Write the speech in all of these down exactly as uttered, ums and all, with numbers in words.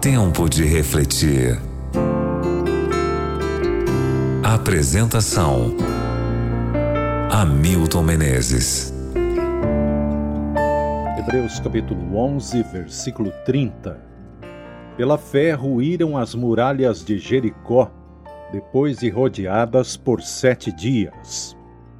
Tempo de refletir. Apresentação: Hamilton Menezes. Hebreus capítulo onze, versículo trinta. Pela fé ruíram as muralhas de Jericó, depois de rodeadas por sete dias.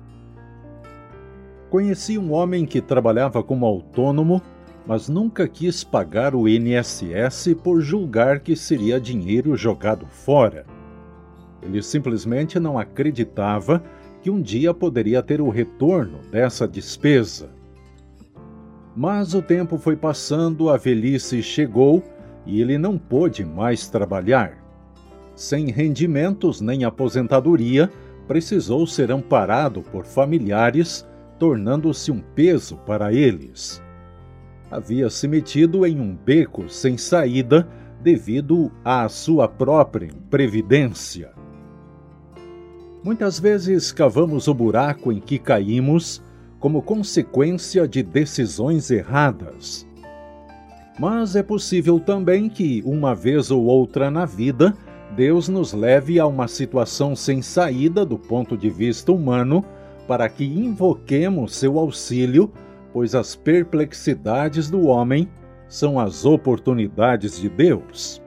Conheci um homem que trabalhava como autônomo, mas nunca quis pagar o I N S S por julgar que seria dinheiro jogado fora. Ele simplesmente não acreditava que um dia poderia ter o retorno dessa despesa. Mas o tempo foi passando, a velhice chegou e ele não pôde mais trabalhar. Sem rendimentos nem aposentadoria, precisou ser amparado por familiares, tornando-se um peso para eles. Havia se metido em um beco sem saída devido à sua própria imprevidência. Muitas vezes cavamos o buraco em que caímos como consequência de decisões erradas. Mas é possível também que, uma vez ou outra na vida, Deus nos leve a uma situação sem saída do ponto de vista humano, para que invoquemos seu auxílio, pois as perplexidades do homem são as oportunidades de Deus.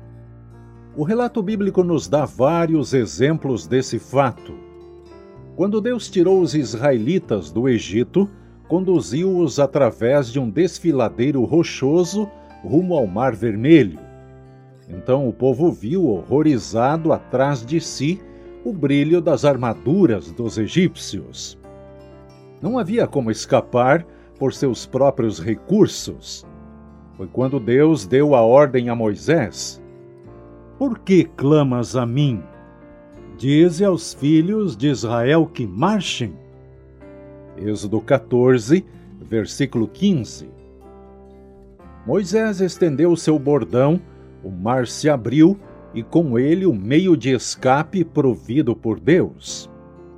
O relato bíblico nos dá vários exemplos desse fato. Quando Deus tirou os israelitas do Egito, conduziu-os através de um desfiladeiro rochoso rumo ao Mar Vermelho. Então o povo viu, horrorizado, atrás de si, o brilho das armaduras dos egípcios. Não havia como escapar por seus próprios recursos. Foi quando Deus deu a ordem a Moisés: "Por que clamas a mim? Dize aos filhos de Israel que marchem." Êxodo quatorze, versículo quinze. Moisés estendeu seu bordão, o mar se abriu e com ele o meio de escape provido por Deus.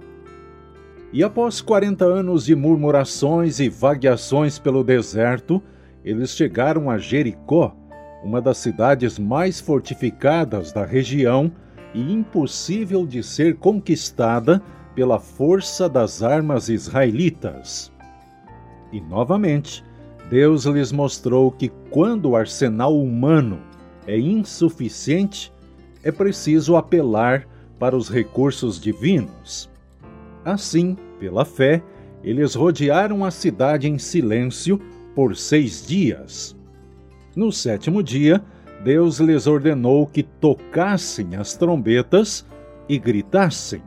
E após quarenta anos de murmurações e vagueações pelo deserto, eles chegaram a Jericó, uma das cidades mais fortificadas da região e impossível de ser conquistada pela força das armas israelitas. E novamente, Deus lhes mostrou que quando o arsenal humano é insuficiente, é preciso apelar para os recursos divinos. Assim, pela fé, eles rodearam a cidade em silêncio por seis dias. No sétimo dia, Deus lhes ordenou que tocassem as trombetas e gritassem.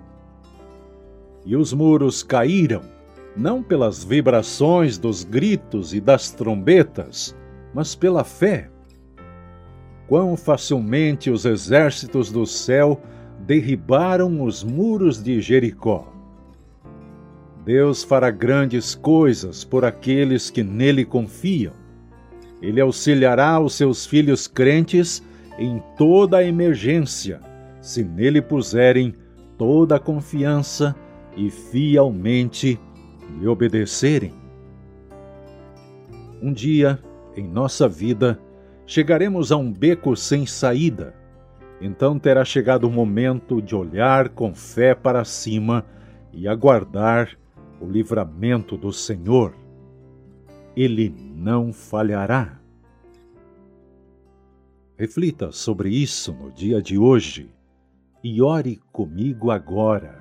E os muros caíram, não pelas vibrações dos gritos e das trombetas, mas pela fé. Quão facilmente os exércitos do céu derribaram os muros de Jericó. Deus fará grandes coisas por aqueles que nele confiam. Ele auxiliará os seus filhos crentes em toda a emergência, se nele puserem toda a confiança e fielmente lhe obedecerem. Um dia, em nossa vida, chegaremos a um beco sem saída. Então terá chegado o momento de olhar com fé para cima e aguardar o livramento do Senhor. Ele não falhará. Reflita sobre isso no dia de hoje e ore comigo agora.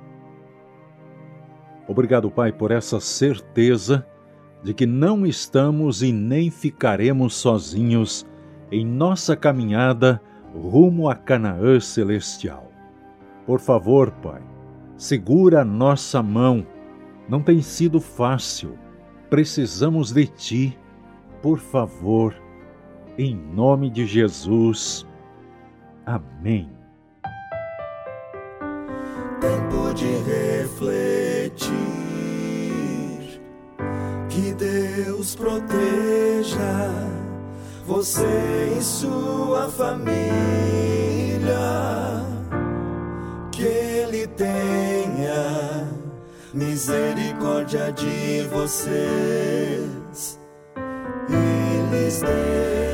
Obrigado, Pai, por essa certeza de que não estamos e nem ficaremos sozinhos em nossa caminhada rumo a Canaã celestial. Por favor, Pai, segura a nossa mão. Não tem sido fácil. Precisamos de Ti. Por favor, em nome de Jesus. Amém. Tempo de refletir. Que Deus proteja você e sua família. Que Ele tenha misericórdia de vocês e lhes dê